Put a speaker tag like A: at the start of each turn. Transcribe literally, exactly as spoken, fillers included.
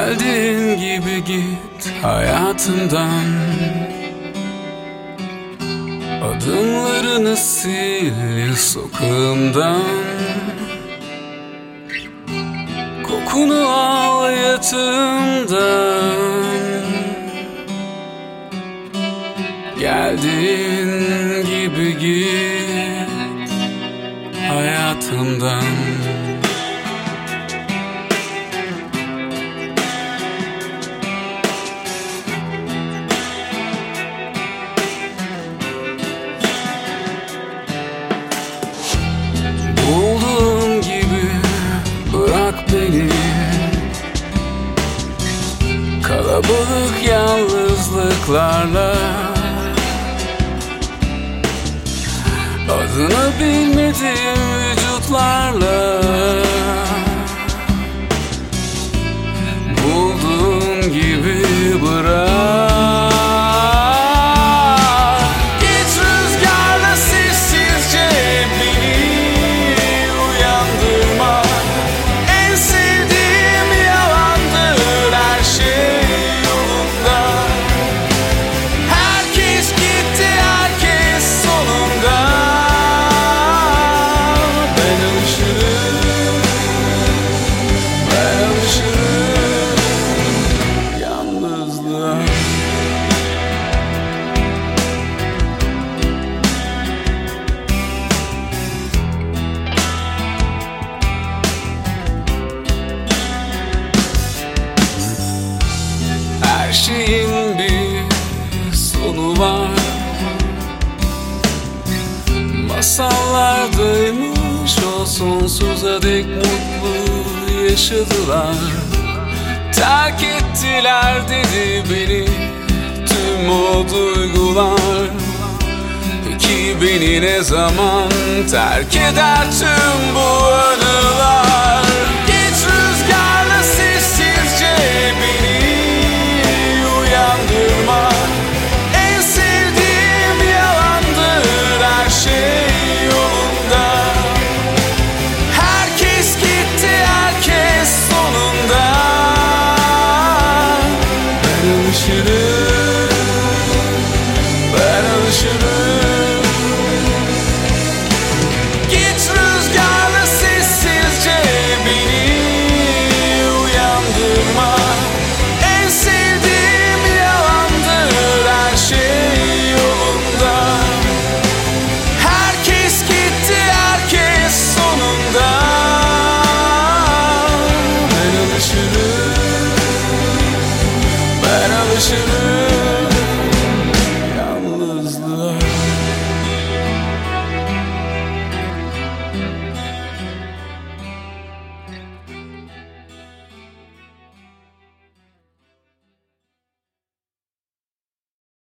A: Geldiğin gibi git hayatımdan, adımlarını sil sokağımdan. Kokunu al yatağımdan. Geldiğin gibi git hayatımdan. Olduğum gibi bırak beni, kalabalık yalnızlıklarla, adını bilmediğim vücutlarla. Bulduğum gibi bırak. Git rüzgarla sessizce beni uyandırma. En sevdiğim yalandır, her şey yolunda. Herkes gitti, herkes sonunda. Ben alışırım, ben alışırım yalnızlığa. Her şeyin bir sonu var. Masallardaymış o, sonsuza dek mutlu yaşadılar. Terk ettiler dedi beni tüm o duygular. Peki beni ne zaman terk eder tüm bu anılar? Git rüzgarla sessizce beni uyandırma. En sevdiğim yalandır, her şey yolunda. Herkes gitti, herkes sonunda. Ben alışırım, ben alışırım. Git rüzgarla sessizce beni uyandırma. En sevdiğim yalandır, her şey yolunda. Herkes gitti, herkes sonunda. Ben alışırım, ben alışırım.